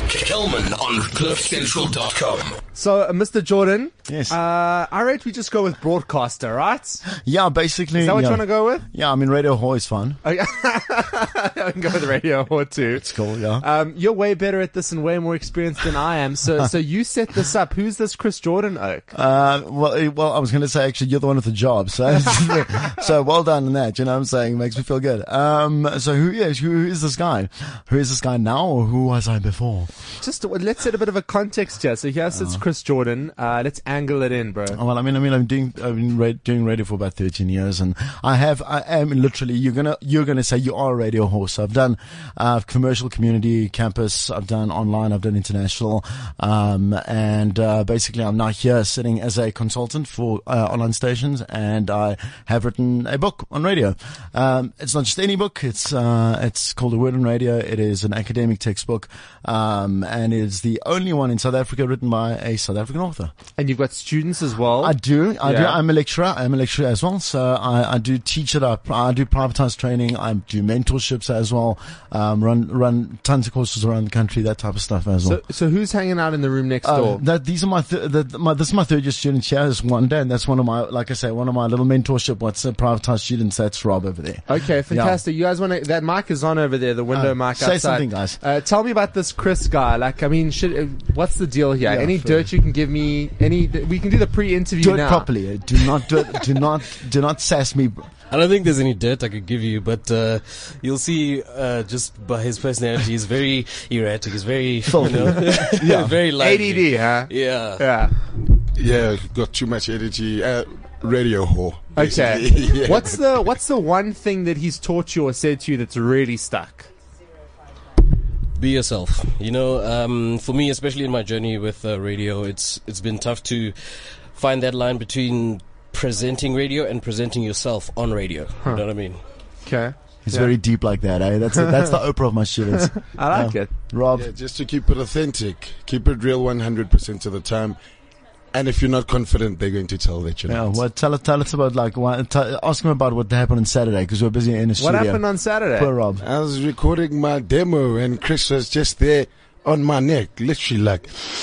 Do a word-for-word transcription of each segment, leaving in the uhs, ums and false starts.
Kelman on cliff central dot com. So, uh, Mister Jordan, Yes. uh, I rate we just go with broadcaster, right? Yeah, basically. Is that what yeah. you want to go with? Yeah, I mean, Radio Whore is fun. Oh, yeah. I can go with radio or two. It's cool, yeah. Um, you're way better at this and way more experienced than I am. So, so you set this up. Who's this Chris Jordan Oak? Uh, well, eh, well, I was going to say, actually, you're the one with the job. So, so well done on that. You know what I'm saying? It makes me feel good. Um, so who is, who is this guy? Who is this guy now, or who was I before? Just uh, let's set a bit of a context here. So here sits Chris Jordan. Uh, let's angle it in, bro. Oh, well, I mean, I mean, I'm doing, I've been ra- doing radio for about thirteen years, and I have, I am literally, you're gonna, you're gonna say you are a radio horse. I've done, uh, commercial, community, campus. I've done online. I've done international. Um, and, uh, basically I'm now here sitting as a consultant for, uh, online stations, and I have written a book on radio. Um, it's not just any book. It's, uh, it's called A Word on Radio. It is an academic textbook. Um, and it's the only one in South Africa written by a South African author. And you've got students as well. I do. I do. Yeah. I'm a lecturer. I'm a lecturer as well. So I, I do teach it up. I do privatized training. I do mentorships as well. Um, run, run tons of courses around the country, that type of stuff as well. So, so who's hanging out in the room next Uh, door? that these are my, th- the, my this is my third year students here. This one day, and that's one of my, like I say, one of my little mentorship. What's uh, privatized students? That's Rob over there. Okay, fantastic. You guys want to? That mic is on over there. The window Uh, mic say outside. something, guys. Uh, tell me about this Chris guy. Like, I mean, should, uh, what's the deal here? Yeah, any sure. dirt you can give me? Any? We can do the pre-interview Do it now. properly. Do not do it. Do not do not sass me. I don't think there's any dirt I could give you, but uh, you'll see uh, just by his personality, he's very erratic. He's very, you know, Yeah. very A lively. D D, huh? Yeah. Yeah. Yeah, got too much energy. Uh, radio whore. Okay. basically. Yeah. What's the What's the one thing that he's taught you or said to you that's really stuck? Be yourself. You know, um, for me, especially in my journey with uh, radio, it's it's been tough to find that line between presenting radio and presenting yourself on radio. You know what I mean? Okay. It's Yeah. very deep like that, eh? That's the, that's the Oprah of my students. I like Yeah. it. Rob. Yeah, just to keep it authentic, keep it real one hundred percent of the time. And if you're not confident, they're going to tell that you're Yeah, not. well, tell us, tell us about like, why, t- ask him about what happened on Saturday because we're busy in the What studio. happened on Saturday? Poor Rob. I was recording my demo and Chris was just there on my neck, literally like,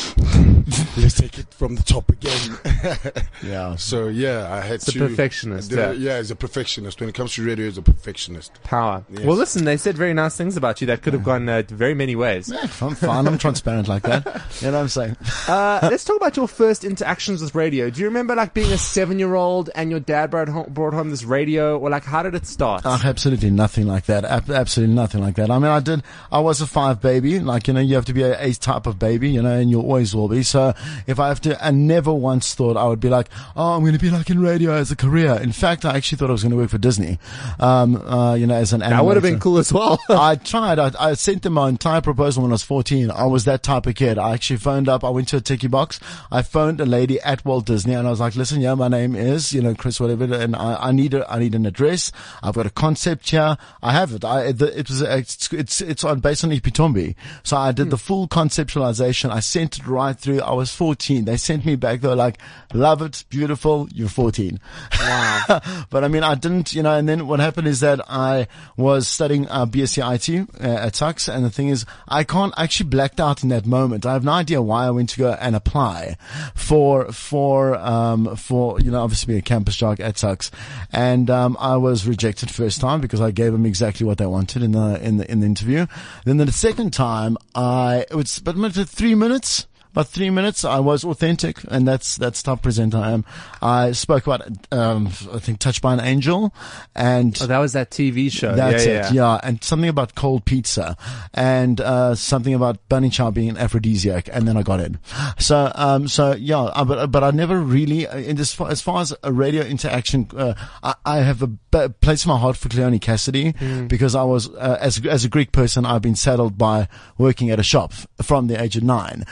let's take it from the top again. Yeah. So yeah, I had It's a to. perfectionist, I did- yeah. yeah, he's a perfectionist. When it comes to radio, he's a perfectionist. Power. Yes. Well, listen, they said very nice things about you that could have gone uh, very many ways. Yeah, I'm fine. I'm transparent like that. You know what I'm saying? Uh, let's talk about your first interactions with radio. Do you remember like being a seven-year-old and your dad brought home, brought home this radio, or like how did it start? Oh, absolutely nothing like that. Ab- absolutely nothing like that. I mean, I did, I was a five baby. Like, you know, you have to be a, a type of baby, you know, and you always will be. So if I have to, I never once thought I would be like, oh, I'm going to be like in radio as a career. In fact, I actually thought I was going to work for Disney. Um, uh, you know, as an animator. That would have been cool as well. I tried. I, I sent them my entire proposal when I was fourteen. I was that type of kid. I actually phoned up. I went to a ticky box. I phoned a lady at Walt Disney and I was like, listen, yeah, my name is, you know, Chris, whatever. And I, I need a, I need an address. I've got a concept here. I have it. I, the, it was, it's, it's, it's on, based on Ipitombi. So I did the full conceptualization. I sent it right through. I was fourteen. They sent me back. They were like, love it. Beautiful. You're fourteen. Wow. But I mean, I didn't, you know, and then what happened is that I was studying uh, B S c I T uh, at Tuks, and the thing is, I can't I actually blacked out in that moment. I have no idea why I went to go and apply for, for, um, for, you know, obviously be a campus jock at Tuks. And, um, I was rejected first time because I gave them exactly what they wanted in the, in the, in the interview. Then the second time, I, it was, but for three minutes, About three minutes, I was authentic, and that's that's the type of presenter I am. I spoke about, um, I think, Touched by an Angel, and Oh, that was that T V show. that's yeah, it, yeah. yeah, and something about cold pizza, and uh, something about bunny chow being an aphrodisiac, and then I got in. So, um, so yeah, uh, but but I never really, uh, in as far as, far as a radio interaction, uh, I, I have a b- place in my heart for Cleone Cassidy Mm. because I was uh, as as a Greek person, I've been saddled by working at a shop from the age of nine, and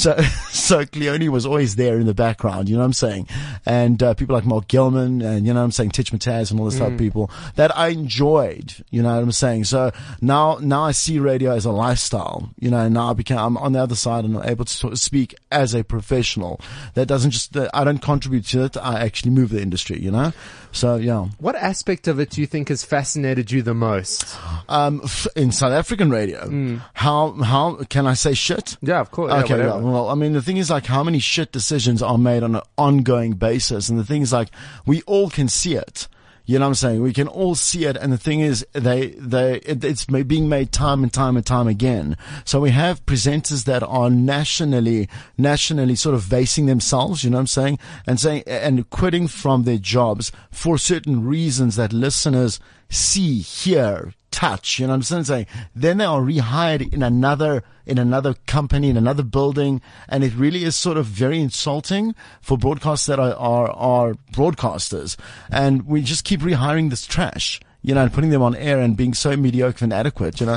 so, so Cleone was always there in the background, you know what I'm saying? And, uh, people like Mark Gilman and, you know what I'm saying, Titch Mataz and all this type of people that I enjoyed, you know what I'm saying? So now, now I see radio as a lifestyle, you know, and now I became, I'm on the other side and I'm able to sort of speak as a professional. That doesn't just, uh, I don't contribute to it. I actually move the industry, you know? So, yeah. What aspect of it do you think has fascinated you the most? Um, f- in South African radio, mm. how, how can I say shit? Yeah, of course. Okay, yeah, well, well, I mean, the thing is like how many shit decisions are made on an ongoing basis. And the thing is like, we all can see it. You know what I'm saying? We can all see it. And the thing is, they, they, it, it's being made time and time and time again. So we have presenters that are nationally, nationally sort of basing themselves, you know what I'm saying? And saying, and quitting from their jobs for certain reasons that listeners see, hear, touch, you know what I'm saying? Then they are rehired in another, in another company, in another building. And it really is sort of very insulting for broadcasters that are, are, are broadcasters. And we just keep rehiring this trash, you know, and putting them on air and being so mediocre and inadequate, you know?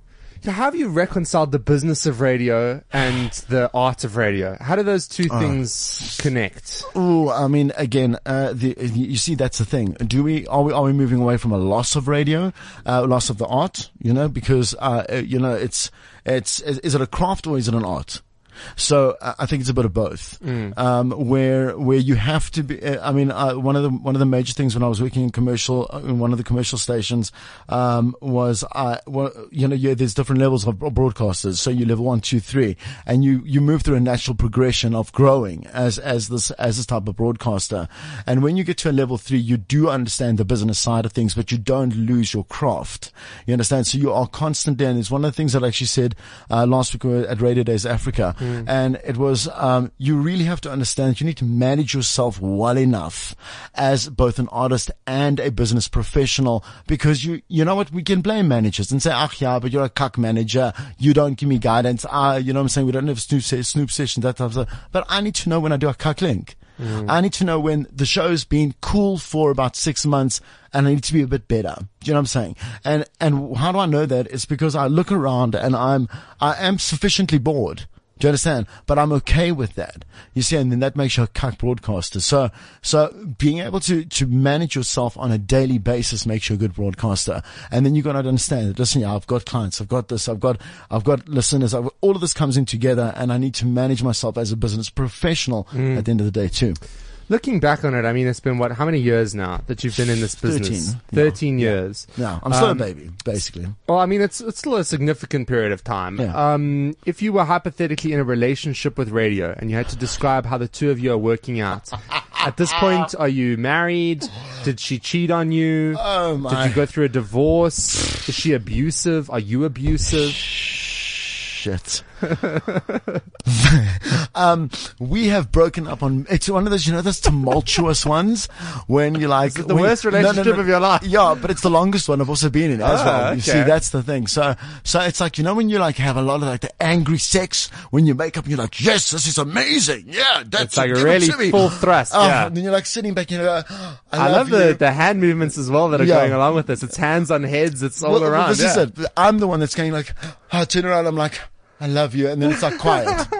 So how have you reconciled the business of radio and the art of radio? How do those two things uh, connect? Oh, I mean, again, uh, the, you see, that's the thing. Do we, are we, are we moving away from a loss of radio, uh, loss of the art, you know, because, uh, you know, it's, it's, is it a craft or is it an art? So uh, I think it's a bit of both. Mm. Um, where where you have to be. Uh, I mean, uh, one of the one of the major things when I was working in commercial uh, in one of the commercial stations um, was uh, well, you know, yeah, there's different levels of broadcasters. So you level one, two, three, and you you move through a natural progression of growing as as this as this type of broadcaster. And when you get to a level three, you do understand the business side of things, but you don't lose your craft. You understand? So you are constantly, and it's one of the things that I actually said uh, last week at Radio Days Africa. Mm. And it was, um, you really have to understand that you need to manage yourself well enough as both an artist and a business professional, because you, you know what, we can blame managers and say, ah, yeah, but you're a cuck manager. You don't give me guidance. Ah, you know what I'm saying? We don't have Snoop, Snoop sessions, that type of stuff. But I need to know when I do a cuck link. Mm. I need to know when the show's been cool for about six months and I need to be a bit better. Do you know what I'm saying? And, and how do I know that? It's because I look around and I'm, I am sufficiently bored. Do you understand? But I'm okay with that. You see, and then that makes you a cuck broadcaster. So, so being able to, to manage yourself on a daily basis makes you a good broadcaster. And then you got to understand that, listen, yeah, I've got clients, I've got this, I've got, I've got listeners, I've, all of this comes in together and I need to manage myself as a business professional mm. at the end of the day too. Looking back on it, I mean, it's been what, how many years now that you've been in this business? Thirteen. Thirteen yeah. years. Yeah, I'm still um, a baby, basically. Well, I mean, it's it's still a significant period of time. Yeah. Um, if you were hypothetically in a relationship with radio and you had to describe how the two of you are working out, at this point, are you married? Did she cheat on you? Oh my. Did you go through a divorce? Is she abusive? Are you abusive? Shit. um, we have broken up on, it's one of those, you know, those tumultuous ones when you're like, the when, worst relationship no, no, no, of your life. Yeah, but it's the longest one I've also been in as ah, well. You okay. see, that's the thing. So, so it's like, you know, when you like have a lot of like the angry sex, when you make up and you're like, yes, this is amazing. Yeah, that's it's like a really full thrust. Oh, yeah. And then you're like sitting back, you know, oh, I, I love, love the, the hand movements as well that are yeah. going along with this. It's hands on heads. It's all well, around. Well, this yeah. is it. I'm the one that's going like, oh, I turn around, I'm like, I love you. And then it's like quiet.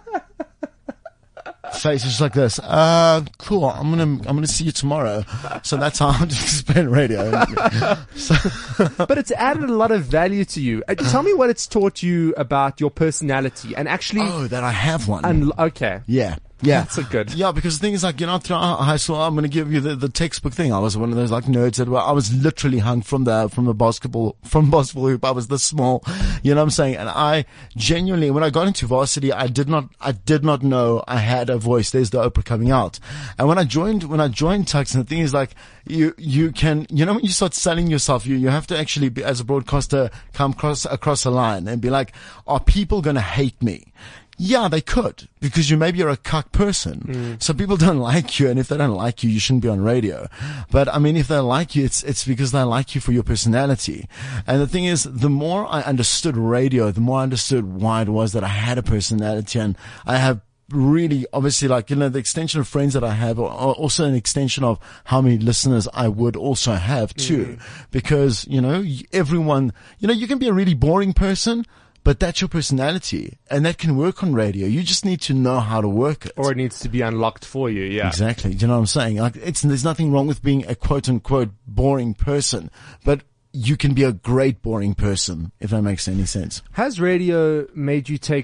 Face is just like this. Uh, cool. I'm going to, I'm going to see you tomorrow. So that's how I'm just explaining radio. So but it's added a lot of value to you. Uh, tell me what it's taught you about your personality and actually. Oh, that I have one. Un- okay. Yeah. Yeah. That's a good. Yeah, because the thing is like, you know, throughout high school, I'm going to give you the, the textbook thing. I was one of those like nerds that were, I was literally hung from the, from the basketball, from basketball hoop. I was this small, you know what I'm saying? And I genuinely, when I got into varsity, I did not, I did not know I had a voice. There's the Oprah coming out. And when I joined, when I joined Tux, and the thing is like, you, you can, you know, when you start selling yourself, you, you have to actually be, as a broadcaster, come across, across a line and be like, are people going to hate me? Yeah, they could, because you maybe you're a cuck person. Mm. So people don't like you, and if they don't like you, you shouldn't be on radio. But I mean, if they like you, it's, it's because they like you for your personality. And the thing is, the more I understood radio, the more I understood why it was that I had a personality, and I have really, obviously, like, you know, the extension of friends that I have are also an extension of how many listeners I would also have too. Mm. Because, you know, everyone, you know, you can be a really boring person, but that's your personality, and that can work on radio. You just need to know how to work it. Or it needs to be unlocked for you, yeah. Exactly. Do you know what I'm saying? Like, it's, there's nothing wrong with being a quote unquote boring person, but you can be a great boring person, if that makes any sense. Has radio made you take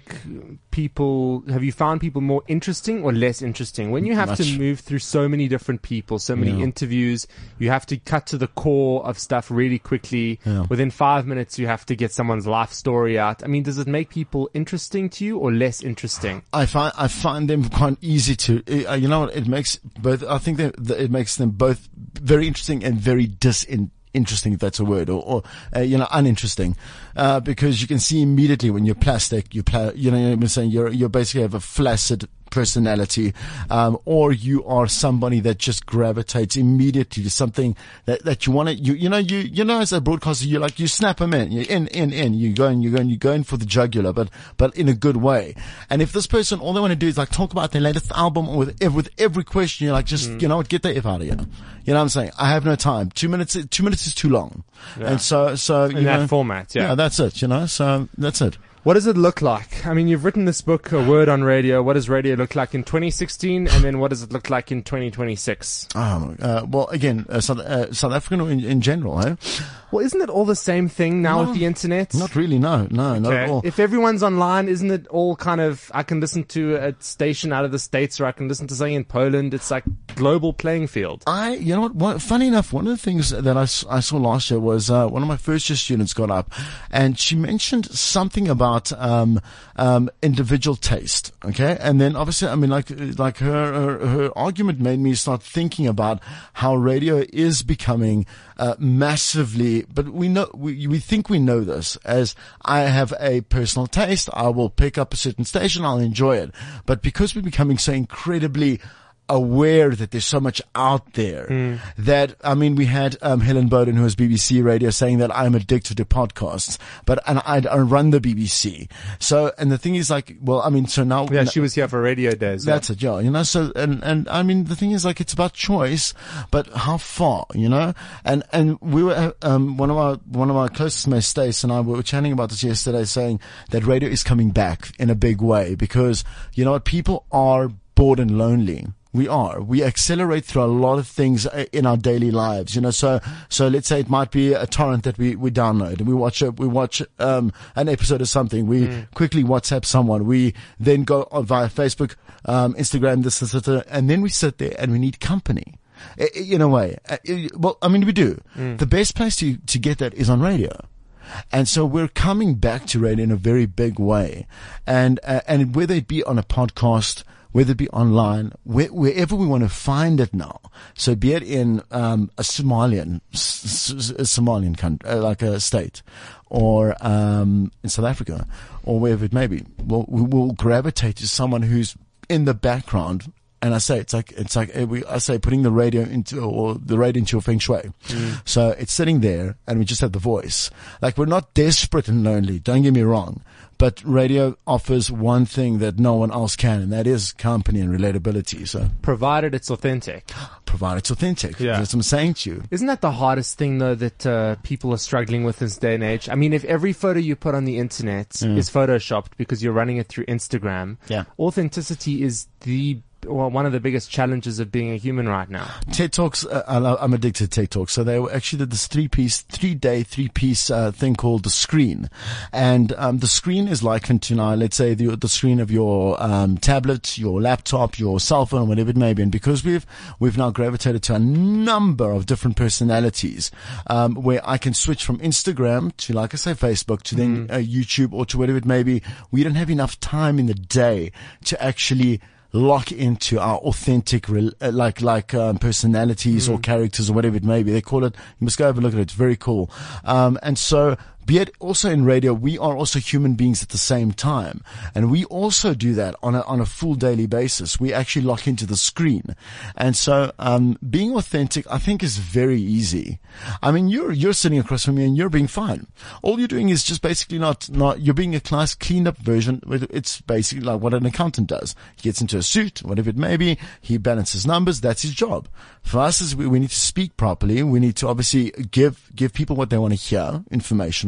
people, have you found people more interesting or less interesting? When you have Much. to move through so many different people, so many Yeah. interviews, you have to cut to the core of stuff really quickly. Yeah. Within five minutes, you have to get someone's life story out. I mean, does it make people interesting to you or less interesting? I find I find them quite easy to. Uh, you know what? It makes both. I think that that it makes them both very interesting and very disin. Interesting, if that's a word, or, or uh, you know, uninteresting, uh, because you can see immediately when you're plastic, you pla- you know, I'm saying you're you basically have a flaccid personality, um, or you are somebody that just gravitates immediately to something that, that you want to, you, you know, you, you know, as a broadcaster, you like, you snap them in, you're in, in, in, you go and you go and you go in for the jugular, but, but in a good way. And if this person, all they want to do is like talk about their latest album with, with every question, you're like, just, mm. you know what, get the F out of here. You know what I'm saying? I have no time. Two minutes, two minutes is too long. Yeah. And so, so, you in that know, format, yeah. Yeah, that's it, you know, so that's it. What does it look like? I mean, you've written this book, A Word on Radio. What does radio look like in twenty sixteen? And then what does it look like in twenty twenty-six? Oh, uh, well, again, uh, South, uh, South African in, in general, eh? Well, isn't it all the same thing now No, with the internet? Not really, no, no, not at all. If everyone's online, isn't it all kind of, I can listen to a station out of the States or I can listen to something in Poland. It's like global playing field. I, you know what, what, funny enough, one of the things that I, s- I saw last year was, uh, one of my first year students got up and she mentioned something about, um, um, individual taste. Okay. And then obviously, I mean, like, like her, her, her argument made me start thinking about how radio is becoming, uh, massively, but we know, we, we think we know this as I have a personal taste. I will pick up a certain station. I'll enjoy it. But because we're becoming so incredibly aware that there's so much out there mm. that, I mean, we had, um, Helen Bowden, who was B B C Radio, saying that I'm addicted to podcasts, but, and I, I run the B B C. So, and the thing is like, well, I mean, so now. Yeah, she was here for Radio Days. That's yeah. it, yeah, you know, so, and, and I mean, the thing is like, it's about choice, but how far, you know? And, and we were, um, one of our, one of our closest mates, Stace, and I were chatting about this yesterday, saying that radio is coming back in a big way because, you know what, people are bored and lonely. We are. We accelerate through a lot of things in our daily lives, you know. So, so let's say it might be a torrent that we, we download and we watch a, we watch, um, an episode of something. We mm. quickly WhatsApp someone. We then go on via Facebook, um, Instagram, this, this, this, and then we sit there and we need company. In a way. Well, I mean, we do. Mm. The best place to, to get that is on radio. And so we're coming back to radio in a very big way. And, uh, and whether it be on a podcast, whether it be online, where, wherever we want to find it now. So be it in um, a Somalian, s- s- a Somalian country, uh, like a state, or um, in South Africa, or wherever it may be, we'll, we will gravitate to someone who's in the background. And I say it's like it's like we I say putting the radio into or the radio into your feng shui. Mm. So it's sitting there, and we just have the voice. Like we're not desperate and lonely. Don't get me wrong, but radio offers one thing that no one else can, and that is company and relatability. So provided it's authentic. Provided it's authentic. Yeah. That's what I'm saying to you. Isn't that the hardest thing though that uh, people are struggling with in this day and age? I mean, if every photo you put on the internet mm. is photoshopped because you're running it through Instagram, yeah. authenticity is the well, one of the biggest challenges of being a human right now. TED Talks, uh, I'm addicted to TED Talks. So they actually did this three-piece, three-day, three-piece uh, thing called The Screen. And um, the screen is likened to now, let's say, the, the screen of your um, tablet, your laptop, your cell phone, whatever it may be. And because we've we've now gravitated to a number of different personalities, um, where I can switch from Instagram to, like I say, Facebook, to then mm. uh, YouTube, or to whatever it may be, we don't have enough time in the day to actually lock into our authentic, uh, like, like, um, personalities mm. or characters or whatever it may be. They call it, you must go have a look at it. It's very cool. Um, and so, be it also in radio, we are also human beings at the same time. And we also do that on a, on a full daily basis. We actually lock into the screen. And so, um, being authentic, I think, is very easy. I mean, you're, you're sitting across from me and you're being fine. All you're doing is just basically not, not, you're being a nice cleaned up version. It's basically like what an accountant does. He gets into a suit, whatever it may be. He balances numbers. That's his job. For us, is we, we need to speak properly. We need to obviously give, give people what they want to hear, information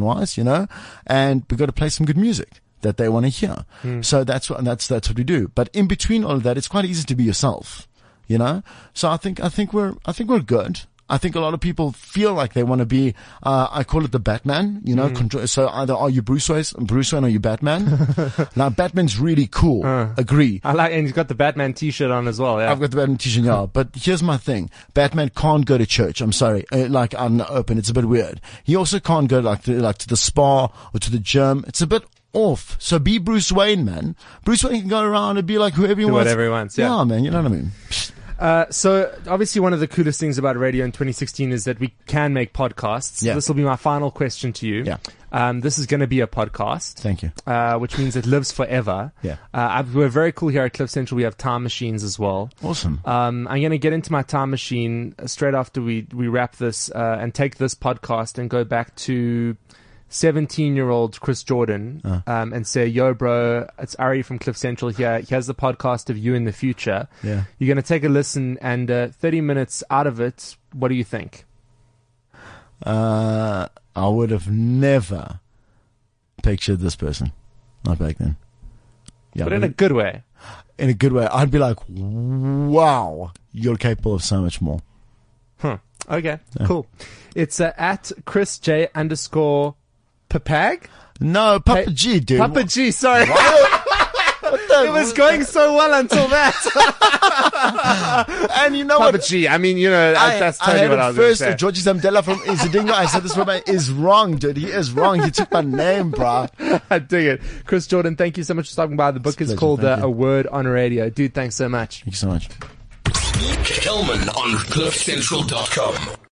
wise, you know, and we got to play some good music that they want to hear. Hmm. So that's what, that's, that's what we do. But in between all of that, it's quite easy to be yourself, you know? So I think, I think we're, I think we're good. I think a lot of people feel like they want to be, uh, I call it the Batman, you know, Mm. control, so either are you Bruce Wayne, Bruce Wayne or you Batman? Now Batman's really cool. Uh. Agree. I like, and he's got the Batman t-shirt on as well. Yeah. I've got the Batman t-shirt, yeah. But here's my thing. Batman can't go to church. I'm sorry. Uh, like, out in the open. It's a bit weird. He also can't go like to, like to the spa or to the gym. It's a bit off. So be Bruce Wayne, man. Bruce Wayne can go around and be like whoever he Do wants. whatever he wants, yeah. Yeah, man. You know what I mean? Uh, so obviously one of the coolest things about radio in twenty sixteen is that we can make podcasts. Yeah. This will be my final question to you. Yeah. Um, this is going to be a podcast. Thank you. Uh, which means it lives forever. Yeah. Uh, I've, we're very cool here at Cliff Central. We have time machines as well. Awesome. Um, I'm going to get into my time machine straight after we, we wrap this, uh, and take this podcast and go back to seventeen year old Chris Jordan, Uh. um, and say, yo, bro, it's Ari from Cliff Central here. Here's the podcast of you in the future. Yeah. You're going to take a listen, and uh, thirty minutes out of it, what do you think? Uh, I would have never pictured this person. Not back then. Yeah. But in a good way. in a good way. I'd be like, wow, you're capable of so much more. Huh. Okay, cool. It's uh, at Chris J underscore Papag? No, Papa Hey, G, dude. Papa G, sorry. What the- It was going so well until that. And you know Papa what? G, I mean, you know, I, that's I totally had what it I was going to first. say. Georgie Zamdela from Izadingo. I said this woman is wrong, dude. He is wrong. He took my name, bro. I dig it. Chris Jordan, thank you so much for stopping by. The book It's a is pleasure, called uh, thank you. A Word on Radio. Dude, thanks so much. Thank you so much. Kelman on cliff central dot com.